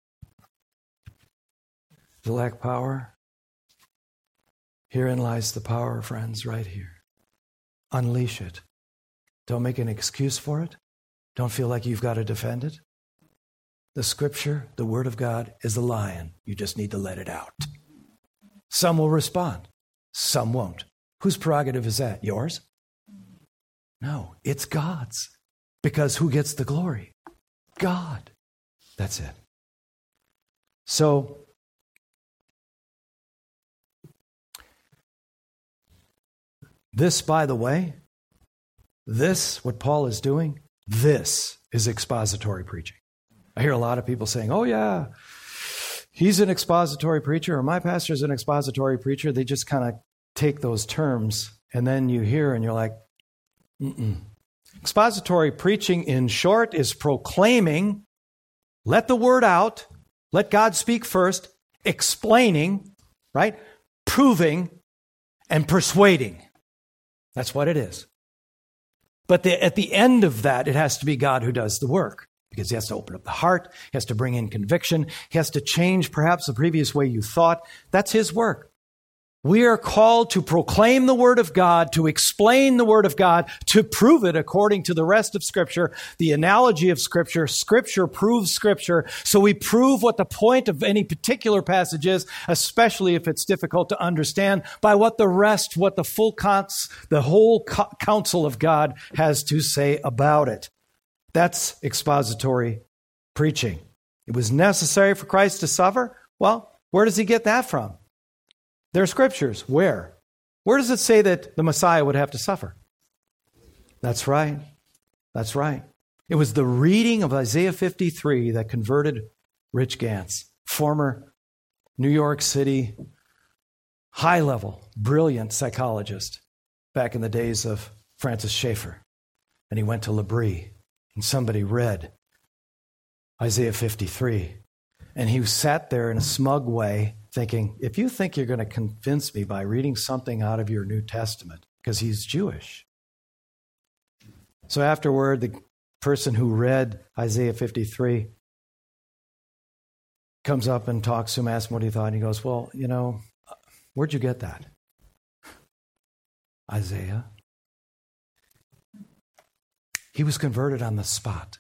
Does it lack power? Herein lies the power, friends, right here. Unleash it. Don't make an excuse for it. Don't feel like you've got to defend it. The Scripture, the Word of God, is a lion. You just need to let it out. Some will respond. Some won't. Whose prerogative is that? Yours? No, it's God's. Because who gets the glory? God. That's it. So, this, by the way, what Paul is doing, this is expository preaching. I hear a lot of people saying, oh yeah, he's an expository preacher, or my pastor's an expository preacher. They just kind of take those terms, and then you hear and you're like, Expository preaching, in short, is proclaiming, let the word out, let God speak first, explaining, right? Proving and persuading. That's what it is. But at the end of that, it has to be God who does the work, because he has to open up the heart, he has to bring in conviction, he has to change perhaps the previous way you thought. That's his work. We are called to proclaim the Word of God, to explain the Word of God, to prove it according to the rest of Scripture, the analogy of Scripture. Scripture proves Scripture. So we prove what the point of any particular passage is, especially if it's difficult to understand, by what the whole counsel of God has to say about it. That's expository preaching. It was necessary for Christ to suffer. Well, where does he get that from? There are Scriptures. Where? Where does it say that the Messiah would have to suffer? That's right. That's right. It was the reading of Isaiah 53 that converted Rich Gantz, former New York City, high-level, brilliant psychologist. back in the days of Francis Schaeffer. And he went to L'Abri, and somebody read Isaiah 53. And he sat there in a smug way thinking, if you think you're going to convince me by reading something out of your New Testament, because he's Jewish. So afterward, the person who read Isaiah 53 comes up and talks to him, asks him what he thought, and he goes, well, where'd you get that? Isaiah. He was converted on the spot.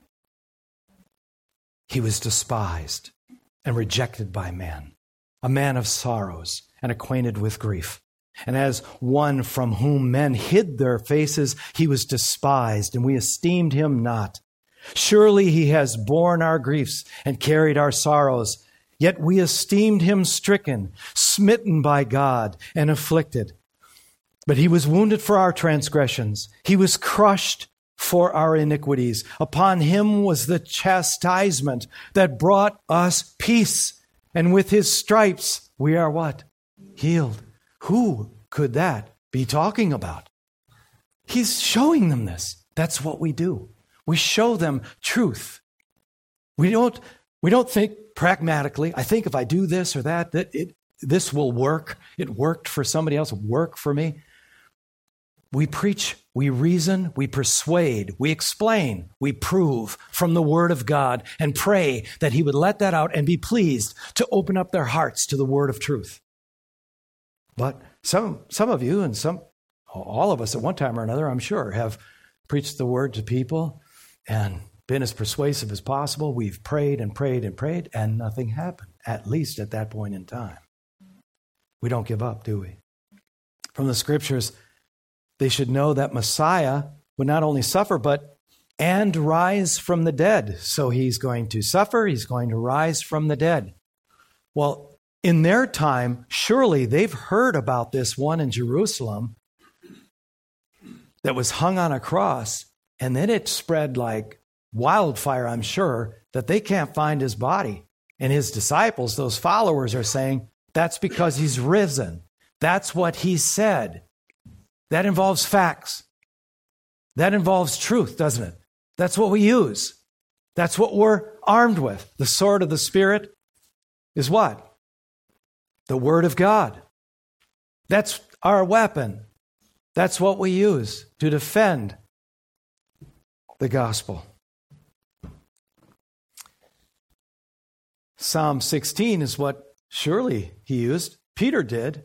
He was despised and rejected by men, a man of sorrows and acquainted with grief. And as one from whom men hid their faces, he was despised, and we esteemed him not. Surely he has borne our griefs and carried our sorrows, yet we esteemed him stricken, smitten by God, and afflicted. But he was wounded for our transgressions. He was crushed for our iniquities. Upon him was the chastisement that brought us peace. And with his stripes we are what? Healed. Who could that be talking about? He's showing them this. That's what we do. We show them truth. We don't think pragmatically. I think if I do this or that this will work. It worked for somebody else. It worked for me. We preach, we reason, we persuade, we explain, we prove from the Word of God and pray that He would let that out and be pleased to open up their hearts to the Word of truth. But some of you and all of us at one time or another, I'm sure, have preached the Word to people and been as persuasive as possible. We've prayed and prayed and prayed, and nothing happened, at least at that point in time. We don't give up, do we? From the Scriptures, they should know that Messiah would not only suffer, and rise from the dead. So he's going to suffer, he's going to rise from the dead. Well, in their time, surely they've heard about this one in Jerusalem that was hung on a cross, and then it spread like wildfire, I'm sure, that they can't find his body. And his disciples, those followers, are saying, that's because he's risen. That's what he said. That involves facts. That involves truth, doesn't it? That's what we use. That's what we're armed with. The sword of the Spirit is what? The Word of God. That's our weapon. That's what we use to defend the gospel. Psalm 16 is what surely he used. Peter did.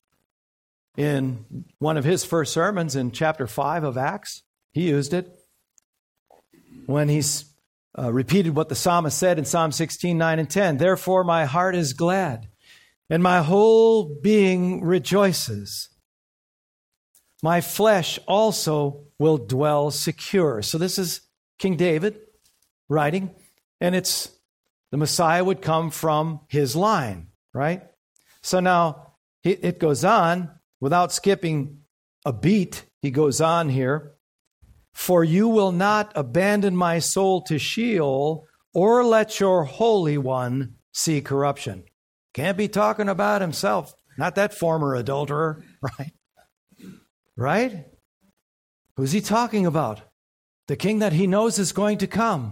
In one of his first sermons in chapter 5 of Acts, he used it when he's repeated what the psalmist said in Psalm 16, 9 and 10. Therefore my heart is glad, and my whole being rejoices. My flesh also will dwell secure. So this is King David writing, and it's the Messiah would come from his line, right? So now it goes on. Without skipping a beat, he goes on here. For you will not abandon my soul to Sheol, or let your Holy One see corruption. Can't be talking about himself. Not that former adulterer, right? Right? Who's he talking about? The king that he knows is going to come.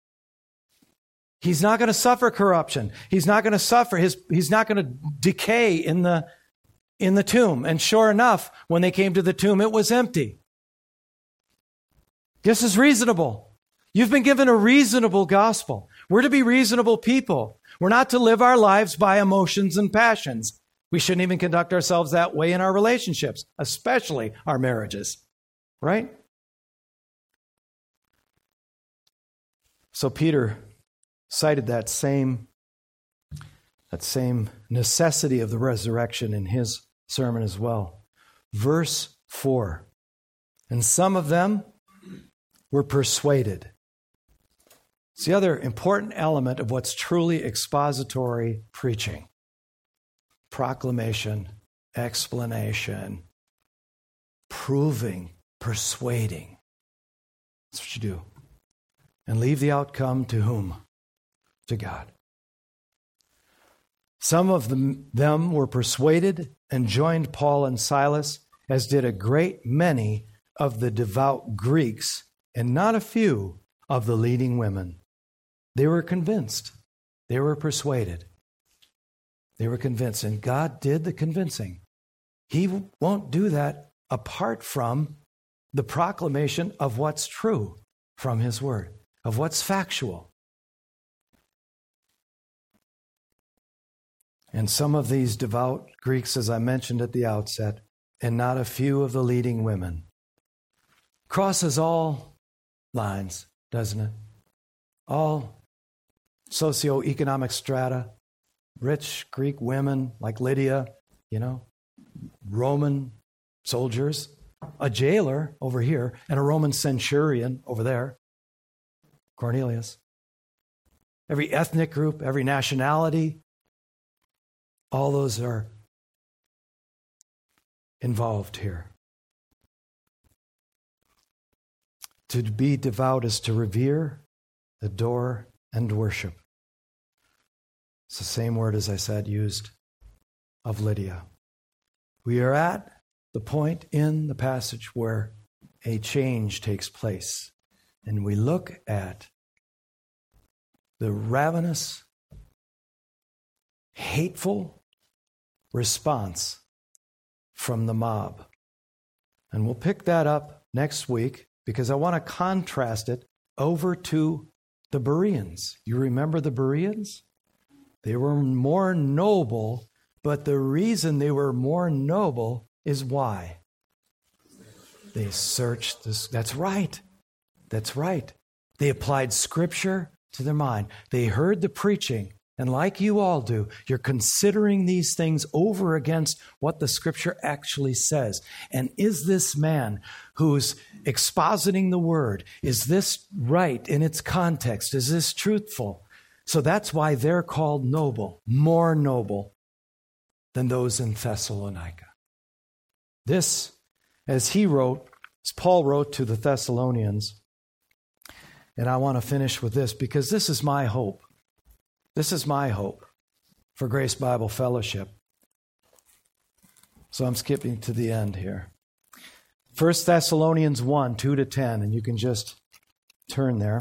He's not going to suffer corruption. He's not going to suffer. He's not going to decay in the tomb. And sure enough, when they came to the tomb, it was empty. This is reasonable. You've been given a reasonable gospel. We're to be reasonable people. We're not to live our lives by emotions and passions. We shouldn't even conduct ourselves that way in our relationships, especially our marriages, right? So Peter cited that same necessity of the resurrection in his sermon as well. Verse 4, and some of them were persuaded. It's the other important element of what's truly expository preaching. Proclamation, explanation, proving, persuading. That's what you do. And leave the outcome to whom? To God. Some of them were persuaded and joined Paul and Silas, as did a great many of the devout Greeks, and not a few of the leading women. They were convinced. They were persuaded. They were convinced, and God did the convincing. He won't do that apart from the proclamation of what's true from His Word, of what's factual. And some of these devout Greeks, as I mentioned at the outset, and not a few of the leading women, crosses all lines, doesn't it? All socioeconomic strata, rich Greek women like Lydia, Roman soldiers, a jailer over here, and a Roman centurion over there, Cornelius. Every ethnic group, every nationality, all those are involved here. To be devout is to revere, adore, and worship. It's the same word, as I said, used of Lydia. We are at the point in the passage where a change takes place, and we look at the ravenous, hateful response from the mob. And we'll pick that up next week because I want to contrast it over to the Bereans. You remember the Bereans? They were more noble, but the reason they were more noble is why? They searched this. That's right. That's right. They applied Scripture to their mind. They heard the preaching. And like you all do, you're considering these things over against what the Scripture actually says. And is this man who's expositing the Word, is this right in its context? Is this truthful? So that's why they're called noble, more noble than those in Thessalonica. This, as Paul wrote to the Thessalonians, and I want to finish with this because this is my hope. This is my hope for Grace Bible Fellowship. So I'm skipping to the end here. 1 Thessalonians 1, 2-10, and you can just turn there.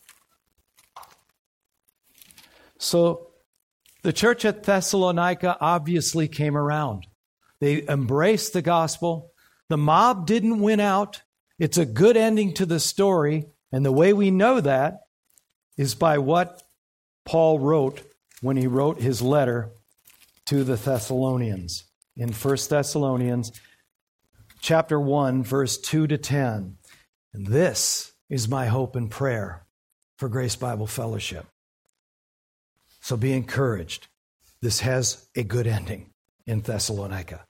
So the church at Thessalonica obviously came around. They embraced the gospel. The mob didn't win out. It's a good ending to the story. And the way we know that is by what Paul wrote when he wrote his letter to the Thessalonians in 1 Thessalonians chapter 1, verse 2-10. And this is my hope and prayer for Grace Bible Fellowship. So be encouraged. This has a good ending in Thessalonica.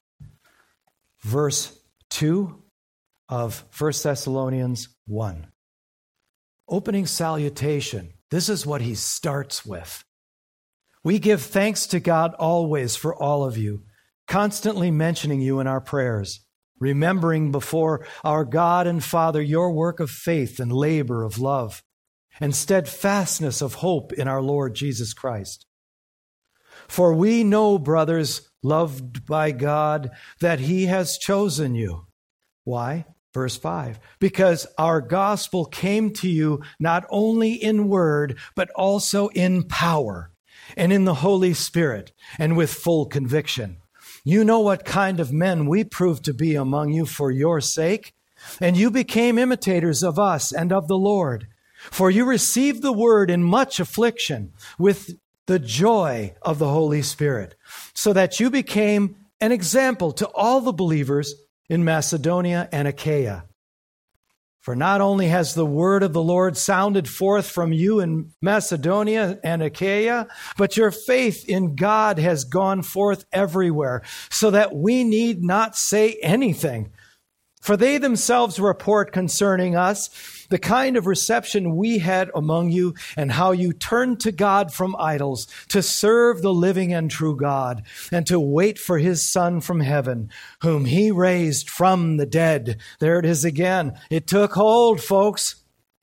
Verse 2 of 1 Thessalonians 1. Opening salutation. This is what he starts with. We give thanks to God always for all of you, constantly mentioning you in our prayers, remembering before our God and Father your work of faith and labor of love, and steadfastness of hope in our Lord Jesus Christ. For we know, brothers, loved by God, that He has chosen you. Why? Verse 5, because our gospel came to you not only in word, but also in power and in the Holy Spirit and with full conviction. You know what kind of men we proved to be among you for your sake, and you became imitators of us and of the Lord. For you received the word in much affliction with the joy of the Holy Spirit, so that you became an example to all the believers in Macedonia and Achaia. For not only has the word of the Lord sounded forth from you in Macedonia and Achaia, but your faith in God has gone forth everywhere, so that we need not say anything. For they themselves report concerning us the kind of reception we had among you and how you turned to God from idols to serve the living and true God and to wait for His Son from heaven, whom He raised from the dead. There it is again. It took hold, folks.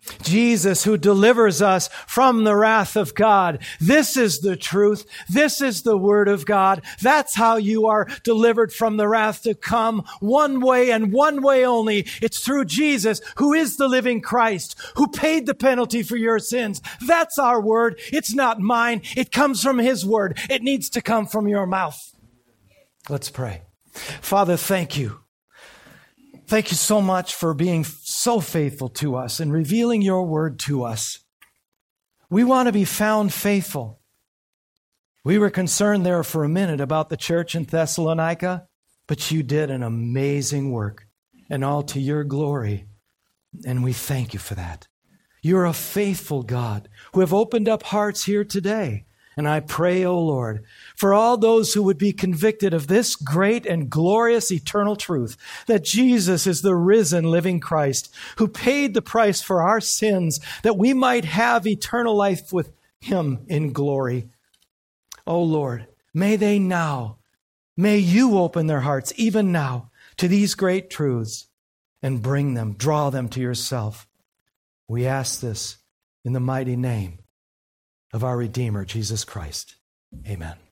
Jesus who delivers us from the wrath of God. This is the truth. This is the word of God. That's how you are delivered from the wrath to come. One way and one way only. It's through Jesus, who is the living Christ, who paid the penalty for your sins. That's our word. It's not mine. It comes from his word. It needs to come from your mouth. Let's pray. Father, thank you. Thank you so much for being so faithful to us and revealing your word to us. We want to be found faithful. We were concerned there for a minute about the church in Thessalonica, but you did an amazing work, and all to your glory. And we thank you for that. You're a faithful God who have opened up hearts here today. And I pray, O Lord, for all those who would be convicted of this great and glorious eternal truth, that Jesus is the risen living Christ, who paid the price for our sins, that we might have eternal life with him in glory. O Lord, may you open their hearts even now to these great truths and draw them to yourself. We ask this in the mighty name of our Redeemer, Jesus Christ. Amen.